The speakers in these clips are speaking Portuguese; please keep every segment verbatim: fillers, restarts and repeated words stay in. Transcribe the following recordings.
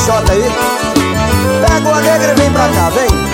Xota aí. Pega uma negra e vem pra cá, vem.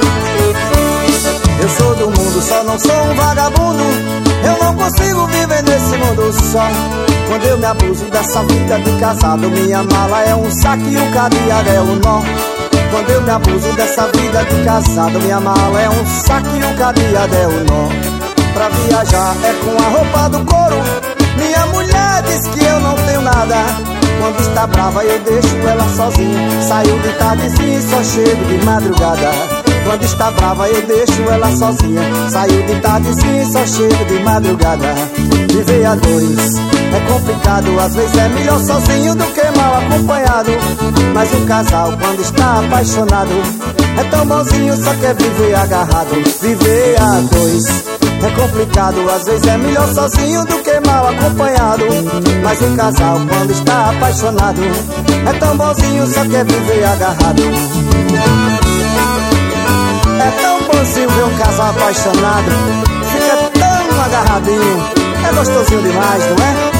Eu sou do mundo, só não sou um vagabundo. Eu não consigo viver nesse mundo só. Quando eu me abuso dessa vida de casado, minha mala é um saco e o cadeado é um nó. Quando eu me abuso dessa vida de casado, minha mala é um saco e o cadeado é um nó. Pra viajar é com a roupa do couro. Minha mulher diz que eu não tenho nada. Quando está brava eu deixo ela sozinha. Saio de tardezinha e só chego de madrugada. Quando está brava eu deixo ela sozinha. Saio de tardezinha e só chego de madrugada. Viver a dois é complicado, às vezes é melhor sozinho do que mal acompanhado. Mas um casal quando está apaixonado é tão bonzinho, só quer viver agarrado. Viver a dois é complicado, às vezes é melhor sozinho do que mal acompanhado. Mas um casal quando está apaixonado é tão bonzinho, só quer viver agarrado. É tão bonzinho ver um casal apaixonado, fica tão agarradinho. É gostosinho demais, não é?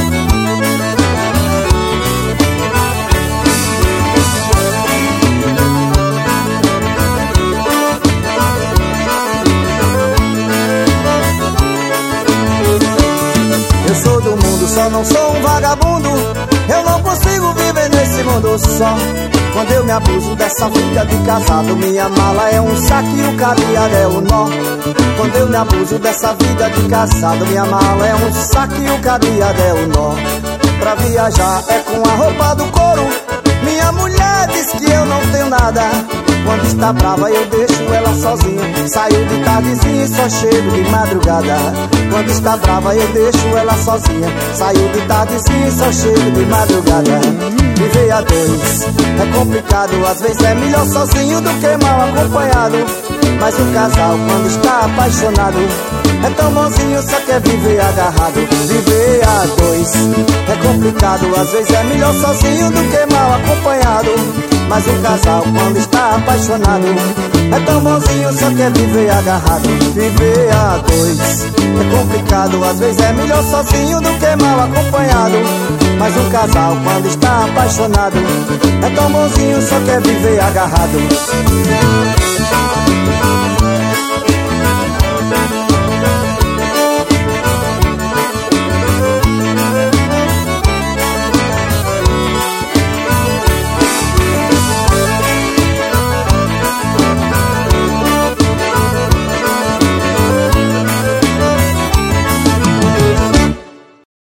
Eu sou do mundo, só não sou um vagabundo. Eu não consigo viver nesse mundo só. Quando eu me abuso dessa vida de casado, minha mala é um saco e o cadeado é um nó. Quando eu me abuso dessa vida de casado, minha mala é um saco e o cadeado é um nó. Pra viajar é com a roupa do couro. Minha mulher diz que eu não tenho nada. Quando está brava eu deixo ela sozinha. Saio de tardezinha e só chego de madrugada. Quando está brava eu deixo ela sozinha. Saio de tardezinha e só chego de madrugada. Viver a dois é complicado, às vezes é melhor sozinho do que mal acompanhado. Mas um casal quando está apaixonado é tão bonzinho, só quer viver agarrado. Viver a dois é complicado, às vezes é melhor sozinho do que mal acompanhado. Mas um casal quando está apaixonado é tão bonzinho, só quer viver agarrado. Viver a dois é complicado, às vezes é melhor sozinho do que mal acompanhado. Mas um casal quando está apaixonado é tão bonzinho, só quer viver agarrado.